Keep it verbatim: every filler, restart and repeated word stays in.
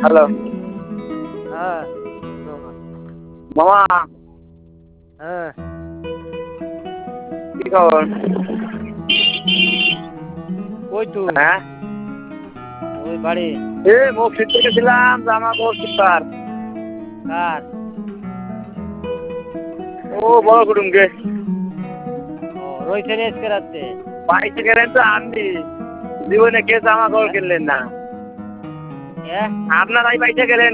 Hello হ্যাঁ মামা হ্যাঁ কি খবর? কই তুই? হ্যাঁ ওই বাড়ি। এ মুখ শিখতে গেছিলাম, জামা কাপড় শিখবার। কার? ও বড় কুটুমকে। ও রয়েছে রে আজকে রাত্রে। বাইশে গেলেন তো আপনি, জীবনে কে জামা কাপড় কিনলেন না? হ্যাঁ আপনারাই বাইশে গেলেন।